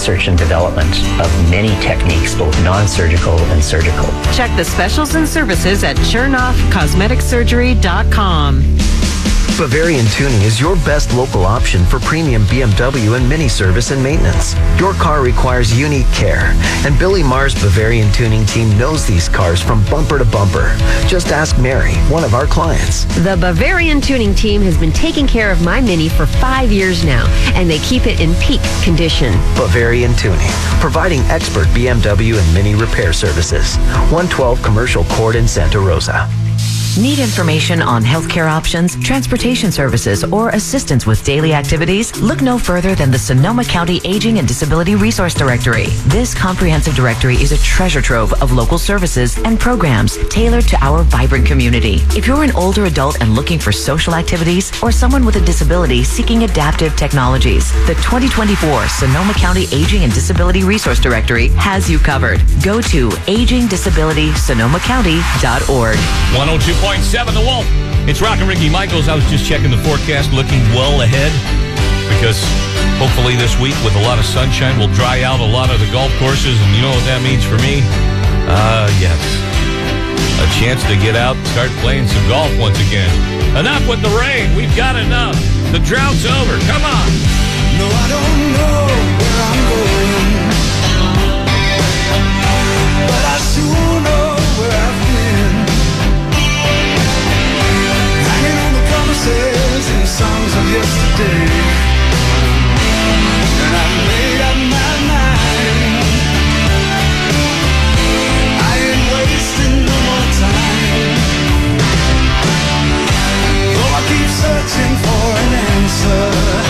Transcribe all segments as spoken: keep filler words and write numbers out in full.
research and development of many techniques, both non-surgical and surgical. Check the specials and services at chernoff cosmetic surgery dot com. Bavarian Tuning is your best local option for premium B M W and Mini service and maintenance. Your car requires unique care, and Billy Marr's Bavarian Tuning team knows these cars from bumper to bumper. Just ask Mary, one of our clients. The Bavarian Tuning team has been taking care of my Mini for five years now, and they keep it in peak condition. Bavarian Tuning, providing expert B M W and Mini repair services. one twelve Commercial Court in Santa Rosa. Need information on healthcare options, transportation services, or assistance with daily activities? Look no further than the Sonoma County Aging and Disability Resource Directory. This comprehensive directory is a treasure trove of local services and programs tailored to our vibrant community. If you're an older adult and looking for social activities, or someone with a disability seeking adaptive technologies, the twenty twenty-four Sonoma County Aging and Disability Resource Directory has you covered. Go to aging disability sonoma county dot org. one oh two point seven The Wolf. It's Rockin' Ricky Michaels. I was just checking the forecast, looking well ahead, because hopefully this week with a lot of sunshine will dry out a lot of the golf courses, and you know what that means for me? Uh, yes. A chance to get out and start playing some golf once again. Enough with the rain. We've got enough. The drought's over. Come on. No, I don't know where I'm going, but I sure know where I've been. Hanging on the promises and songs of yesterday, and I made up my mind. I ain't wasting no more time. Though I keep searching for an answer,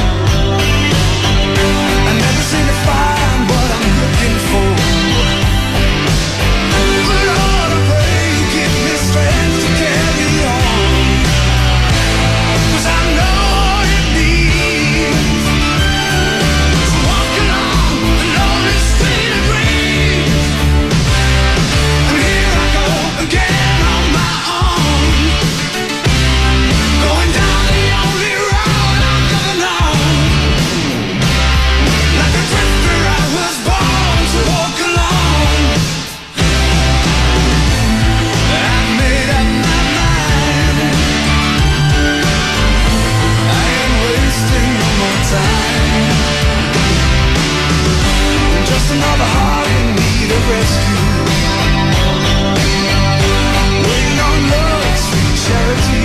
I never seem to find what I'm looking for. But Lord, I pray you give me strength to carry on, 'cause I know what it means to walk along the lonely street of dreams. And here I go again on my own, going down the only road I've ever known. Like a drifter I was born to walk alone. I've made up my mind. I ain't wasting no more time. I'm just another heart in need of rescue, waiting on love's sweet charity.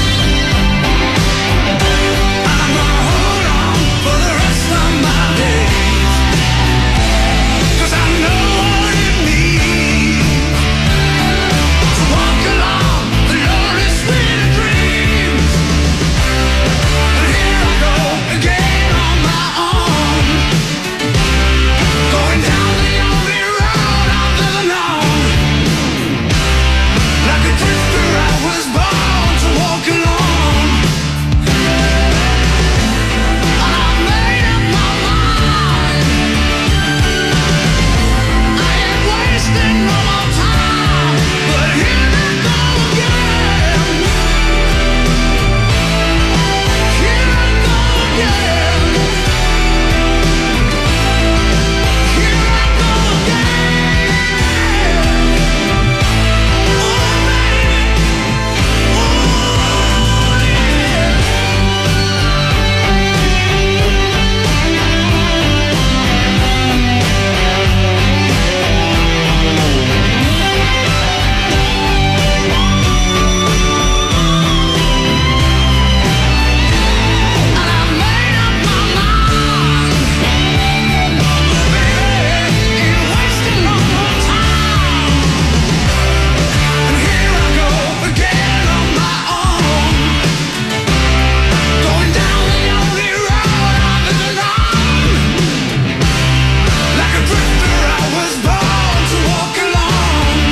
I'm gonna hold on for the rest of my days, 'cause I know what it means to walk along the lonely street of dreams. And here I go again on my own, going down the only road I've ever known. Like a drifter I was born to walk alone. And I made up my mind. I ain't wasting no more time. But here I go again. Here I go again. Here I go again. Oh, baby. Oh, yeah. And I made up my mind. Baby, ain't wasting no more time. And here I go again on my own, going down the only road I've ever known. Like a drifter I was born to walk alone.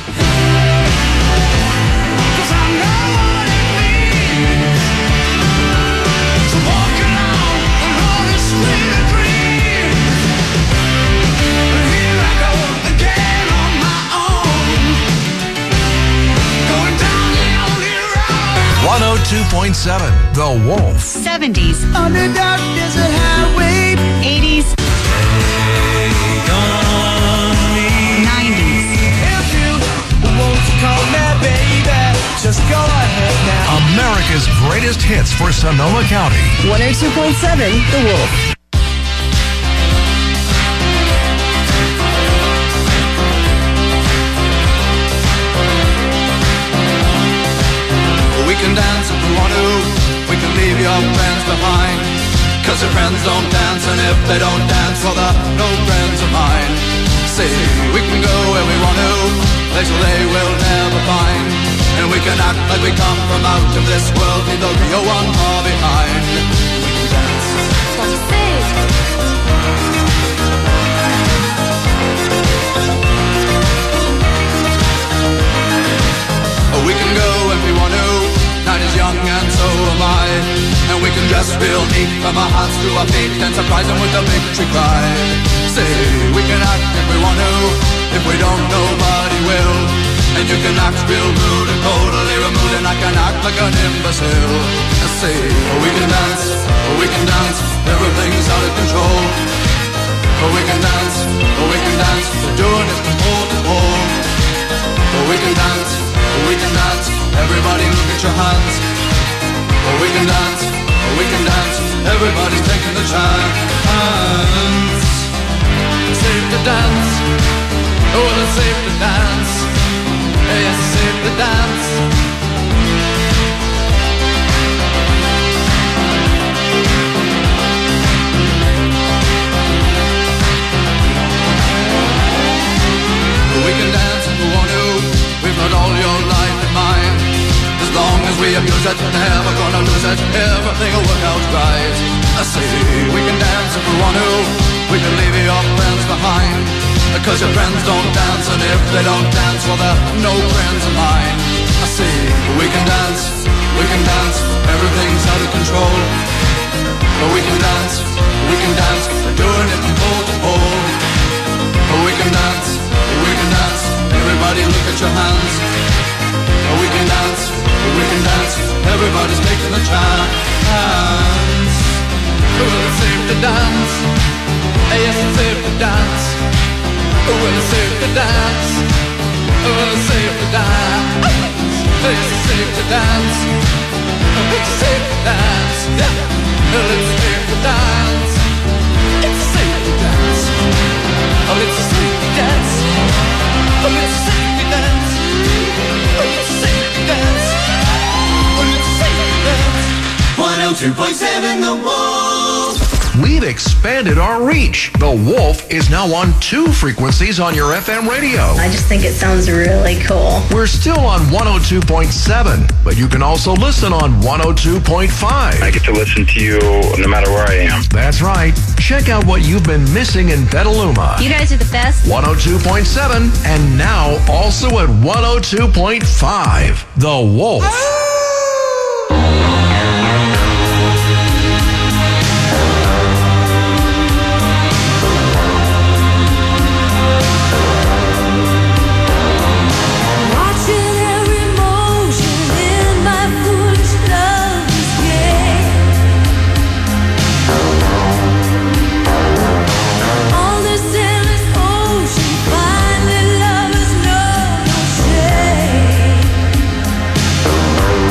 'Cause I know what it means to walk along the lonely street of dreams. And here I go again on my own, going down the only road. one oh two point seven The Wolf. seventies, On the dark desert highway, eighties, hits for Sonoma County. one oh two point seven The Wolf. We can dance if we want to, we can leave your friends behind. Cause your friends don't dance, and if they don't dance, well they're no friends of mine. See, we can go where we want to, places they will never find. And we can act like we come from out of this world, leave the real one far behind. We can dance. What you say? Oh, we can go if we want to. Night is young and so am I. And we can dress real neat from our hearts to our feet and surprise them with a victory cry. Say, we can act if we want to. If we don't, nobody will. And you can act real rude and totally removed, and I can act like an imbecile. I say, oh, we can dance, oh, we can dance, everything's out of control. Oh, we can dance, oh, we can dance, we're doing it from pole to pole. Oh, we can dance, oh, we can dance, everybody look at your hands. Oh, we can dance, oh, we can dance, everybody's taking the chance. It's safe to dance, oh, it's safe to dance. Yes, it's safe to dance. We can dance if we want to. We've got all your life in mind. As long as we abuse it, never gonna lose it. Everything will work out right. I say we can dance if we want to. We can leave your friends behind. Because your friends don't dance, and if they don't dance, well they're no friends of mine. I say we can dance, we can dance, everything's out of control. But we can dance, we can dance, we're doing it from pole to pole. But we can dance, we can dance, everybody look at your hands. But we can dance, we can dance, everybody's taking the chance. Well, it's safe to dance, yes, it's safe to dance. Well, it's safe to dance. Well, it's safe to dance. It's safe to dance. It's safe to dance. Yeah. Well, it's safe to dance. It's safe to dance. Oh, it's safe to dance. Oh, it's safe to dance. Oh, it's safe to dance. Oh, it's safe to dance. one oh two point seven The Wolf. We've expanded our reach. The Wolf is now on two frequencies on your F M radio. I just think it sounds really cool. We're still on one oh two point seven, but you can also listen on one oh two point five. I get to listen to you no matter where I am. That's right. Check out what you've been missing in Petaluma. You guys are the best. one oh two point seven, and now also at one oh two point five. The Wolf. Finally lovers know no shame.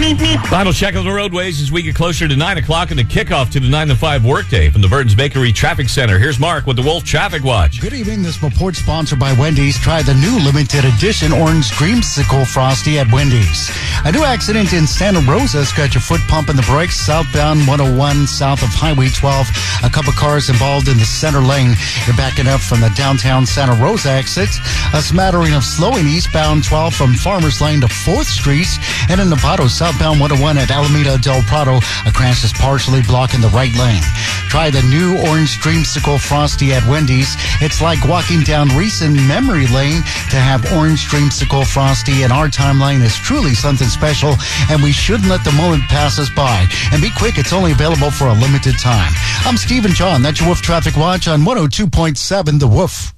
Final check on the roadways as we get closer to nine o'clock and the kickoff to the nine to five workday from the Burton's Bakery Traffic Center. Here's Mark with the Wolf Traffic Watch. Good evening. This report sponsored by Wendy's. Try the new limited edition Orange Dreamsicle Frosty at Wendy's. A new accident in Santa Rosa's got your foot pumping the brakes. Southbound one oh one south of Highway twelve. A couple cars involved in the center lane. You're backing up from the downtown Santa Rosa exit. A smattering of slowing eastbound twelve from Farmers Lane to fourth Street. And in Novato, southbound one oh one at Alameda del Prado. A crash is partially blocking the right lane. Try the new Orange Dreamsicle Frosty at Wendy's. It's like walking down recent memory lane to have Orange Dreamsicle Frosty, and our timeline is truly something special, and we shouldn't let the moment pass us by. And be quick, it's only available for a limited time. I'm Stephen John. That's your Wolf Traffic Watch on one oh two point seven The Wolf.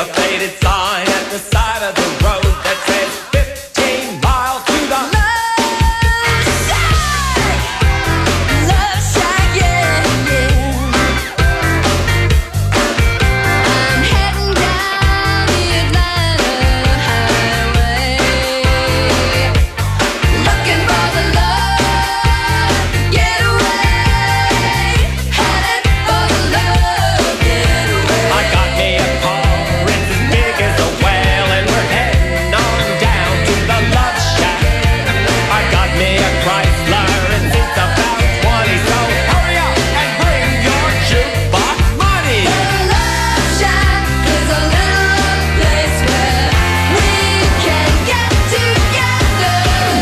a faded sign at the side of the road that says fifteen miles to the love shack. Love shack, yeah, yeah. I'm heading down the Atlanta highway, looking for the love getaway, headed for the love getaway. I got me a car, it's as big as a whale, and we're heading on down to the love shack. I got me a Chrysler, and it's about twenty, so hurry up and bring your jukebox money. The love shack is a little place where we can get together.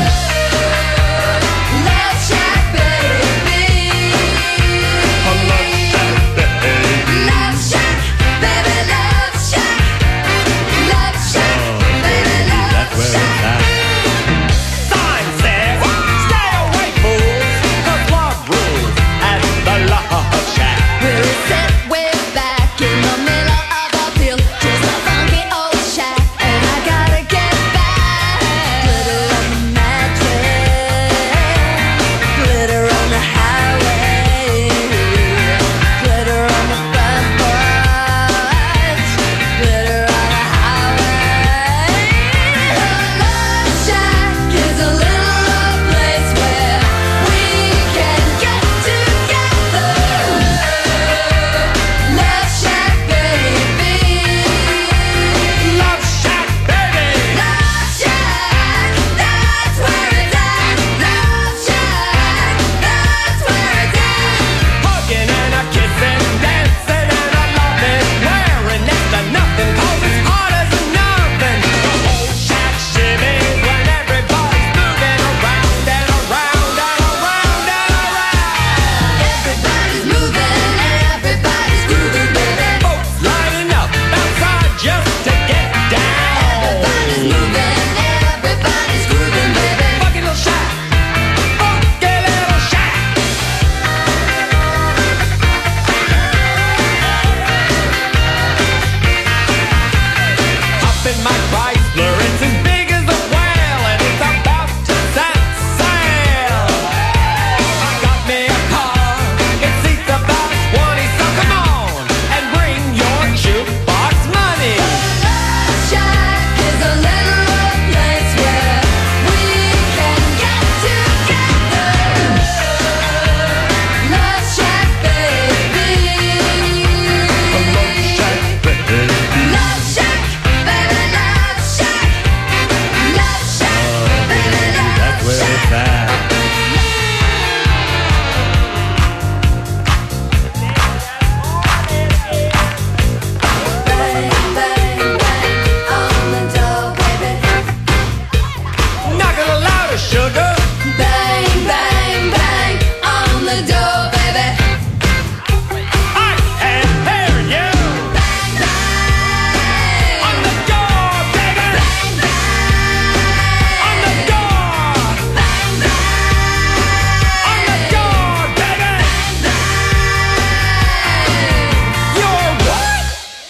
Love shack, baby. A love shack, baby. Love shack, baby, love shack. Love shack, baby, love shack. Sign says, stay away, fools, 'cause love rules at the love shack. We're set way back in the middle of a field, just a funky old shack, and I gotta get back. Glitter on the mattress, glitter on the highway, glitter on the front porch, glitter on the highway. The love shack is a little place where we can get together. Love shack, baby. Love shack, baby. Love shack, that's where it's at. Love shack, that's where it's at. Hugging and a kissing, dancing and a loving, wearing next to nothing 'cause it's hard as a nothing. The whole shack shimmies when everybody's moving around and around and around and around. Everybody's moving and everybody's grooving, baby. Folks lining up outside just to get down. Everybody's moving, everybody's grooving, baby. Funky little shack, funky little shack. Up in my Chrysler, it's as big as a whale, and it's about to set sail. I got me a car, it seats about twenty, so come on and bring your jukebox money. The love shack is a little place where we can get together. Love shack, baby. Love shack, baby. Love shack, baby, love shack. Love shack, baby, love shack. Bang, bang, bang on the door, baby. Knock it louder, sugar. Bang, bang, bang on the door, baby. I can hear you. Bang, bang on the door, baby. Bang, bang on the door. Bang, bang on the door, baby. Bang, bang. You're what?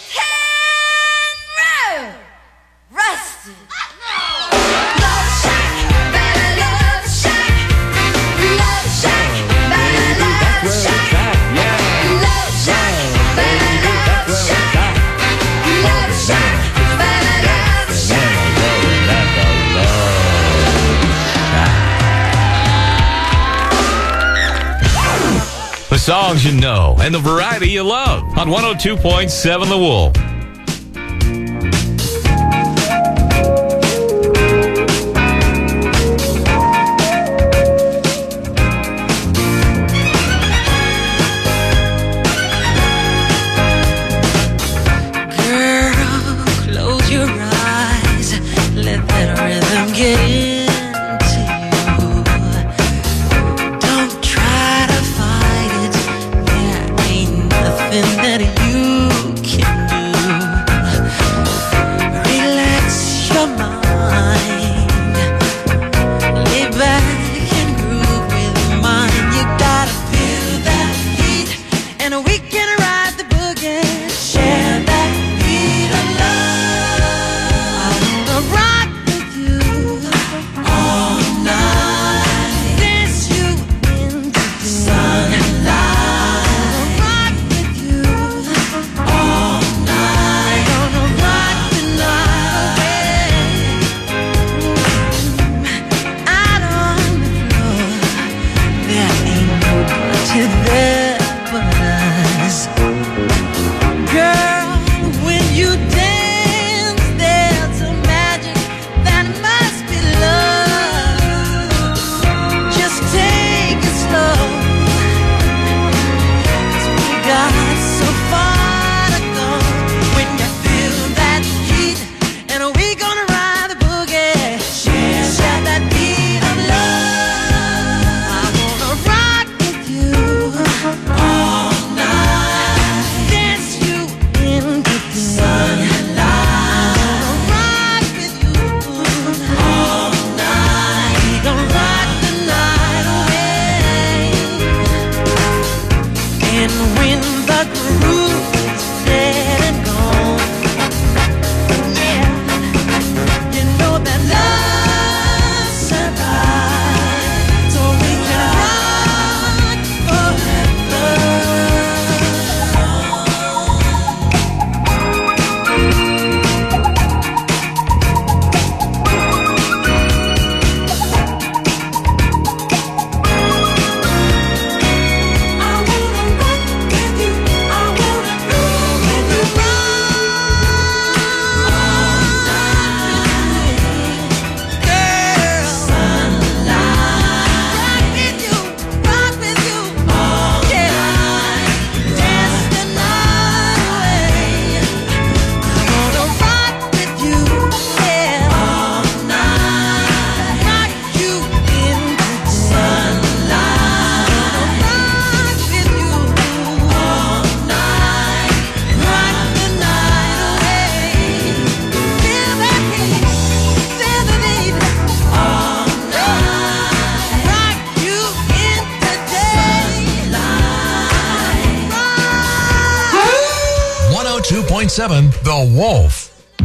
Henry Rusted. Love shack, baby, love shack. Love shack, baby, love shack. Love shack, baby, love shack. Love shack, baby, love shack. The songs you know and the variety you love on one oh two point seven The Wolf. Girl, close your eyes, let that rhythm get into you. Don't try to fight it, there ain't nothing that you can do. point seven The Wolf.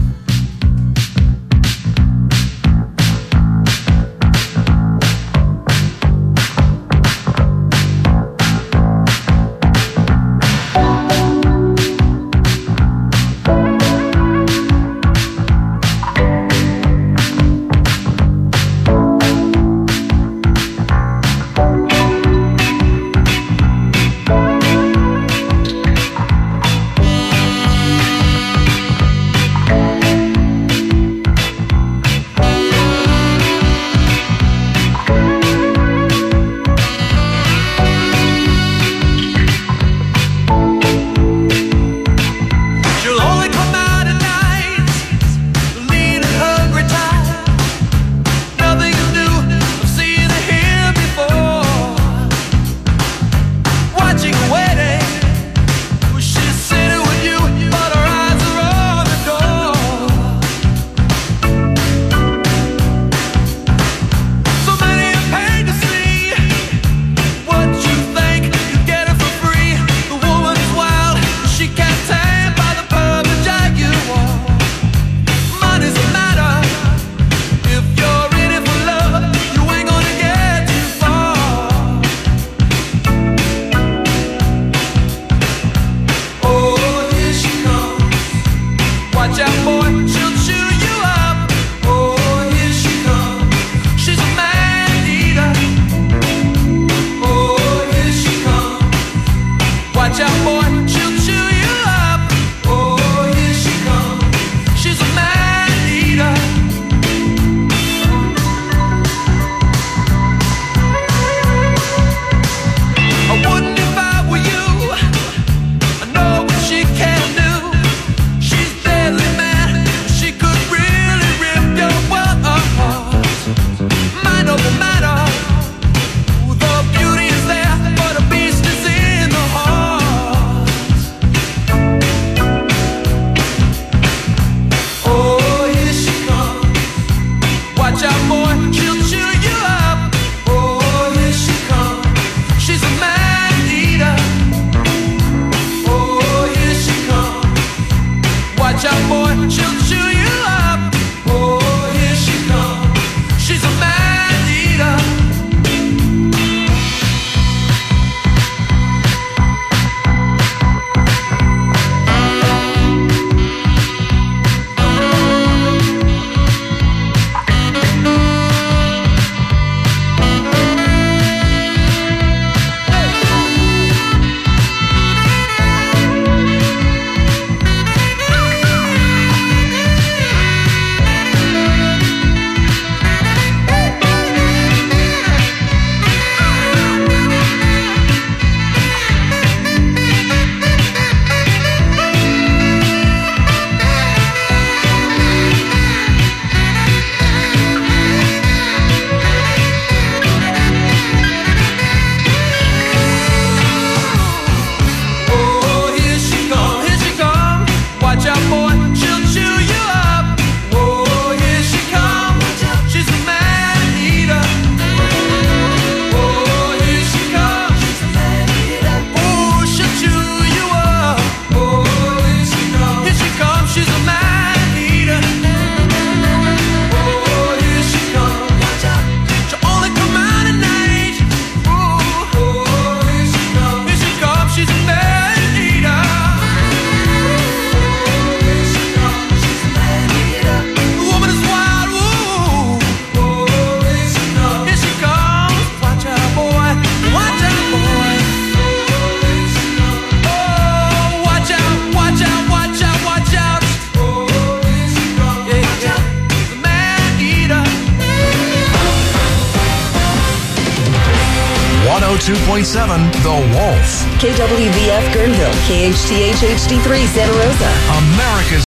one oh two point seven The Wolf. K W V F Guerneville, K H T H H D three Santa Rosa. America's